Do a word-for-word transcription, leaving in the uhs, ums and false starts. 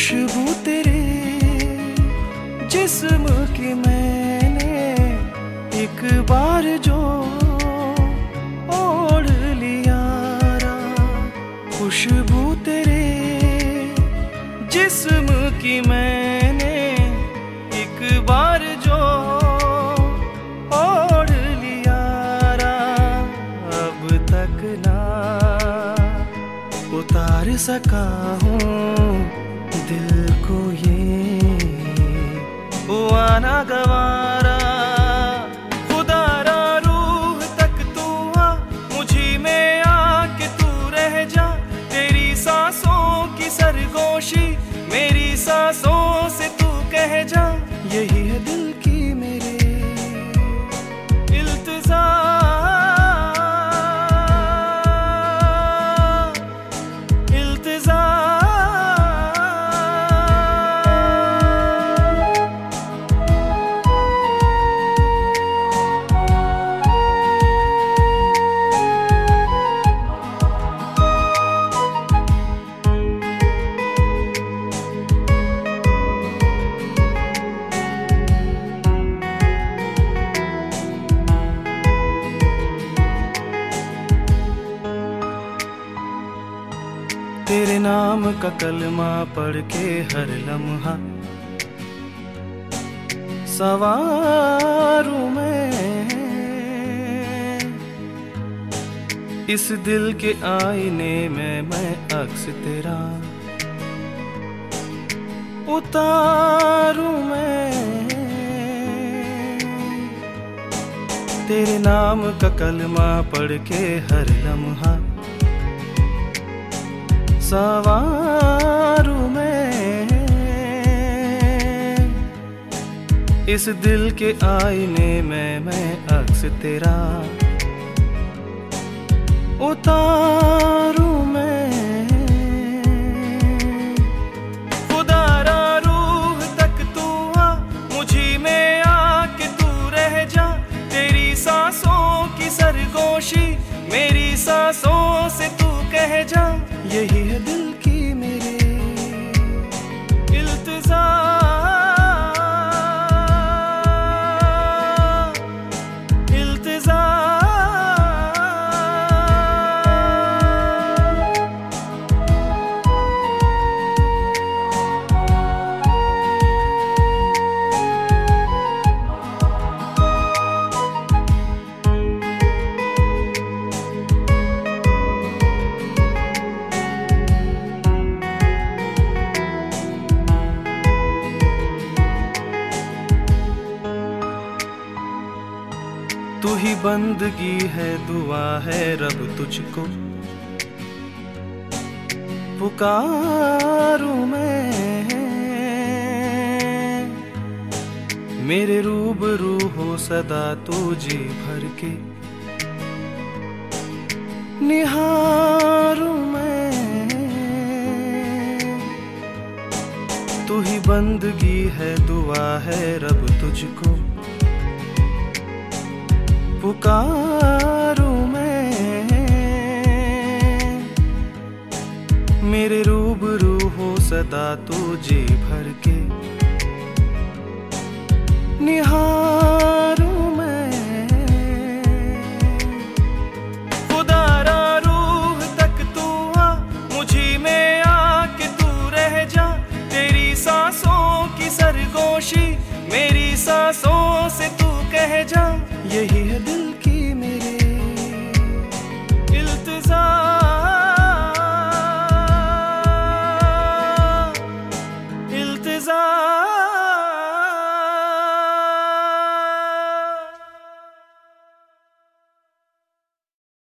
खुशबू तेरे जिस्म की मैंने एक बार जो ओढ़ लिया रा। खुशबू तेरे जिस्म की मैंने एक बार जो ओढ़ लिया रा। अब तक ना उतार सका हूँ दिल को ये हुआ ना गवारा। खुदारा रूह तक तू आ मुझी में आके तू रह जा। तेरी सांसों की सरगोशी मेरी सांसों से तू कह जा। यही है दिल की मेरे इल्तिजा। तेरे नाम का कलमा पढ़ के हर लम्हा सवारूं मैं इस दिल के आईने में। मैं अक्स तेरा उतारूं मैं। तेरे नाम का कलमा पढ़ के हर लम्हा सवारूं मैं इस दिल के आईने में। मैं अक्स तेरा उतारूं मैं। खुदारा रूह तक तू आ मुझी में आके तू रह जा। तेरी सांसों की सरगोशी मेरी सांसों से तू कह जा। यही है दिल की मेरे इल्तिजा। इल्तिजा तू ही बंदगी है दुआ है रब तुझको पुकारूं मैं। मेरे रूबरू हो सदा तू जी भर के निहारूं मैं। तू ही बंदगी है दुआ है रब तुझको पुकारूं मैं। मेरे रूबरू हो सदा तू जी भर के निहार।